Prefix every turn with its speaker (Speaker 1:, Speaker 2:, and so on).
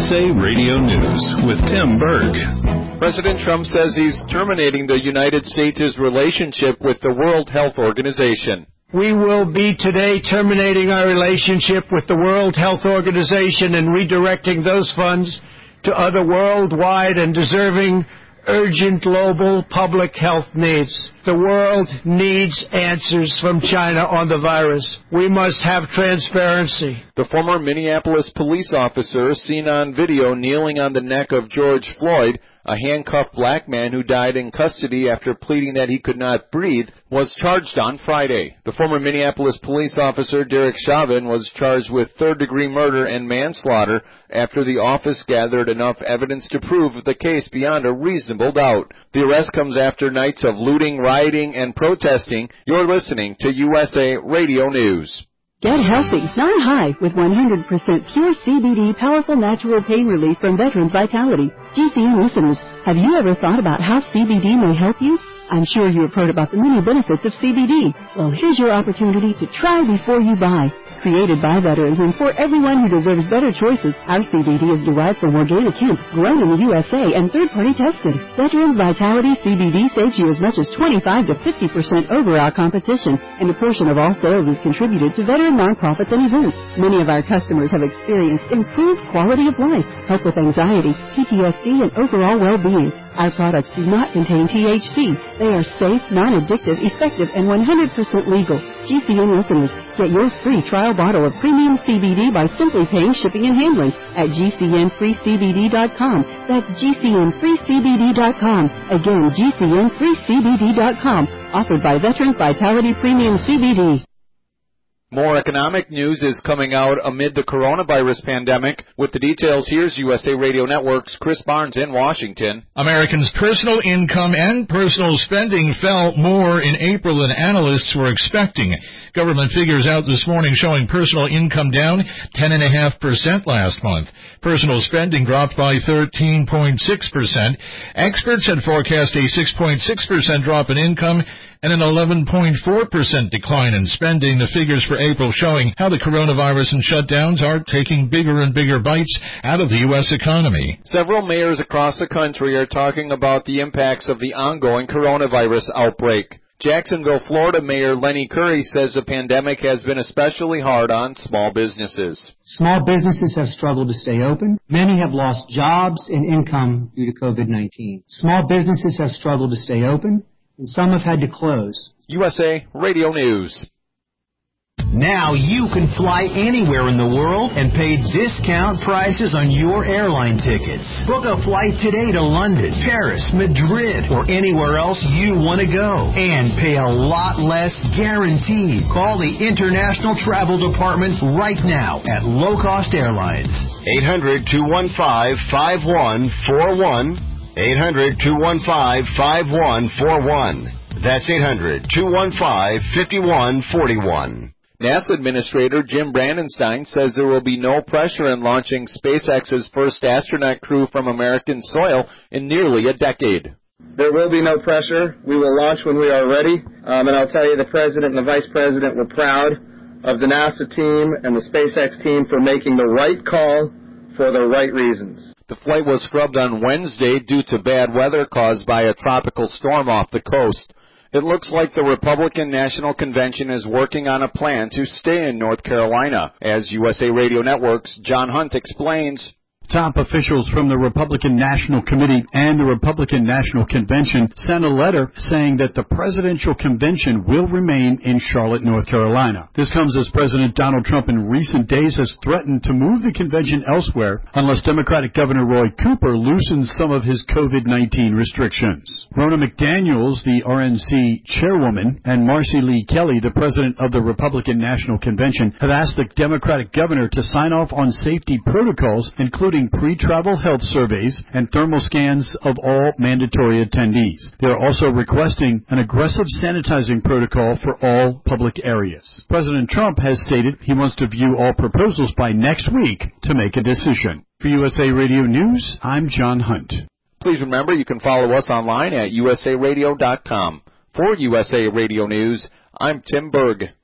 Speaker 1: USA Radio News with Tim Berg.
Speaker 2: President Trump says he's terminating the United States' relationship with the World Health Organization.
Speaker 3: We will be today terminating our relationship with the World Health Organization and redirecting those funds to other worldwide and deserving urgent global public health needs. The world needs answers from China on the virus. We must have transparency.
Speaker 2: The former Minneapolis police officer seen on video kneeling on the neck of George Floyd, a handcuffed black man who died in custody after pleading that he could not breathe, was charged on Friday. The former Minneapolis police officer, Derek Chauvin, was charged with third-degree murder and manslaughter after the office gathered enough evidence to prove the case beyond a reasonable doubt. The arrest comes after nights of looting, rioting, and protesting. You're listening to USA Radio News.
Speaker 4: Get healthy, not high, with 100% pure CBD powerful natural pain relief from Veterans Vitality. GCN listeners, have you ever thought about how CBD may help you? I'm sure you have heard about the many benefits of CBD. Well, here's your opportunity to try before you buy. Created by veterans and for everyone who deserves better choices, our CBD is derived from organic hemp, grown in the USA and third-party tested. Veterans Vitality CBD saves you as much as 25 to 50% over our competition, and a portion of all sales is contributed to veteran nonprofits and events. Many of our customers have experienced improved quality of life, help with anxiety, PTSD, and overall well-being. Our products do not contain THC. They are safe, non-addictive, effective, and 100% legal. GCN listeners, get your free trial bottle of premium CBD by simply paying shipping and handling at GCNFreeCBD.com. That's GCNFreeCBD.com. Again, GCNFreeCBD.com. Offered by Veterans Vitality Premium CBD.
Speaker 2: More economic news is coming out amid the coronavirus pandemic. With the details, here's USA Radio Network's Chris Barnes in Washington.
Speaker 5: Americans' personal income and personal spending fell more in April than analysts were expecting. Government figures out this morning showing personal income down 10.5% last month. Personal spending dropped by 13.6%. Experts had forecast a 6.6% drop in income and an 11.4% decline in spending. The figures for April showing how the coronavirus and shutdowns are taking bigger and bigger bites out of the U.S. economy.
Speaker 2: Several mayors across the country are talking about the impacts of the ongoing coronavirus outbreak. Jacksonville, Florida Mayor Lenny Curry says the pandemic has been especially hard on small businesses.
Speaker 6: Small businesses have struggled to stay open. Many have lost jobs and income due to COVID-19. Small businesses have struggled to stay open, and some have had to close.
Speaker 2: USA Radio News.
Speaker 7: Now you can fly anywhere in the world and pay discount prices on your airline tickets. Book a flight today to London, Paris, Madrid, or anywhere else you want to go. And pay a lot less guaranteed. Call the International Travel Department right now at Low Cost Airlines. 800-215-5141. 800-215-5141. That's 800-215-5141.
Speaker 2: NASA Administrator Jim Brandenstein says there will be no pressure in launching SpaceX's first astronaut crew from American soil in nearly a decade.
Speaker 8: There will be no pressure. We will launch when we are ready. And I'll tell you, the President and the Vice President were proud of the NASA team and the SpaceX team for making the right call for the right reasons.
Speaker 2: The flight was scrubbed on Wednesday due to bad weather caused by a tropical storm off the coast. It looks like the Republican National Convention is working on a plan to stay in North Carolina. As USA Radio Network's John Hunt explains,
Speaker 9: Top officials from the Republican National Committee and the Republican National Convention sent a letter saying that the presidential convention will remain in Charlotte, North Carolina. This comes as President Donald Trump in recent days has threatened to move the convention elsewhere unless Democratic Governor Roy Cooper loosens some of his COVID-19 restrictions. Ronna McDaniels, the RNC chairwoman, and Marcy Lee Kelly, the president of the Republican National Convention, have asked the Democratic governor to sign off on safety protocols, including pre-travel health surveys and thermal scans of all mandatory attendees. They are also requesting an aggressive sanitizing protocol for all public areas. President Trump has stated he wants to view all proposals by next week to make a decision. For USA Radio News, I'm John Hunt.
Speaker 2: Please remember you can follow us online at usaradio.com. For USA Radio News, I'm Tim Berg.